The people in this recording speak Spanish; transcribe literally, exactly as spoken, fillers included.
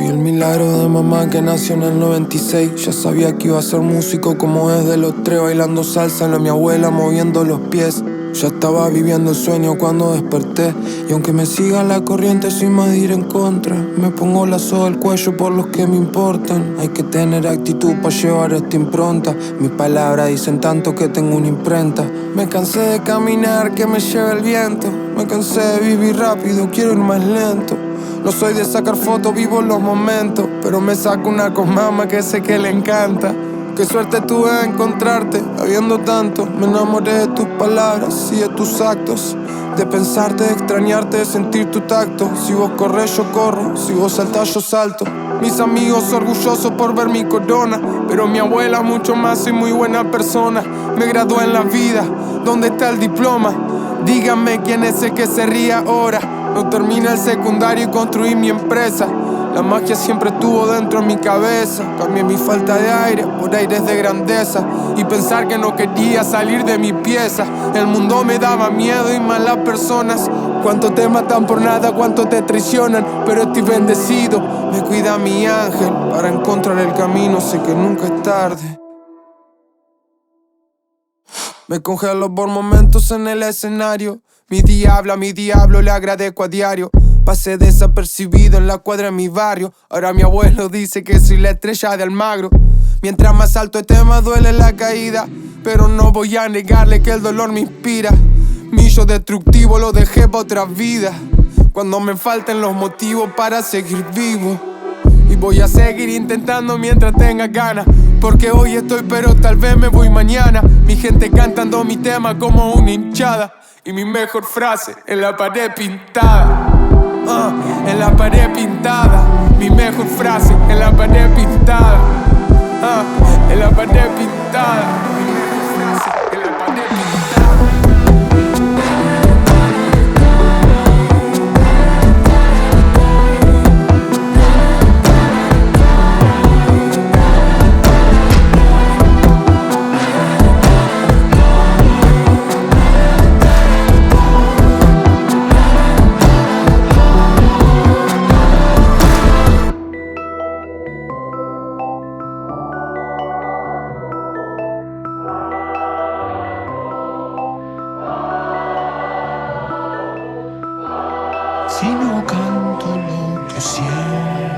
el milagro de mamá que nació en el noventa y seis. Ya sabía que iba a ser músico como desde los tres, bailando salsa en la mi abuela, moviendo los pies. Ya estaba viviendo el sueño cuando desperté, y aunque me siga la corriente soy más de ir en contra. Me pongo la soga al cuello por los que me importan. Hay que tener actitud para llevar esta impronta. Mis palabras dicen tanto que tengo una imprenta. Me cansé de caminar, que me lleve el viento. Me cansé de vivir rápido, quiero ir más lento. No soy de sacar fotos, vivo los momentos, pero me saco una con mamá que sé que le encanta. Qué suerte tuve de encontrarte, habiendo tanto. Me enamoré de tus palabras y de tus actos, de pensarte, de extrañarte, de sentir tu tacto. Si vos corres yo corro, si vos saltás yo salto. Mis amigos orgullosos por ver mi corona, pero mi abuela mucho más, soy muy buena persona. Me gradué en la vida, ¿dónde está el diploma? Díganme quién es el que se ríe ahora. No terminé el secundario y construí mi empresa. La magia siempre estuvo dentro de mi cabeza. Cambié mi falta de aire por aires de grandeza, y pensar que no quería salir de mi pieza. El mundo me daba miedo y malas personas. Cuánto te matan por nada, cuánto te traicionan, pero estoy bendecido. Me cuida mi ángel para encontrar el camino. Sé que nunca es tarde. Me congelo por momentos en el escenario. Mi diablo, a mi diablo le agradezco a diario. Pasé desapercibido en la cuadra de mi barrio. Ahora mi abuelo dice que soy la estrella de Almagro. Mientras más alto esté más duele la caída, pero no voy a negarle que el dolor me inspira. Mi yo destructivo lo dejé para otra vida, cuando me falten los motivos para seguir vivo. Y voy a seguir intentando mientras tenga ganas, porque hoy estoy pero tal vez me voy mañana. Mi gente cantando mi tema como una hinchada, y mi mejor frase en la pared pintada. Uh, en la pared pintada. Mi mejor frase en la pared pintada. Uh, en la pared pintada. Mi mejor frase en la pared pintada. Si no canto lo que siento,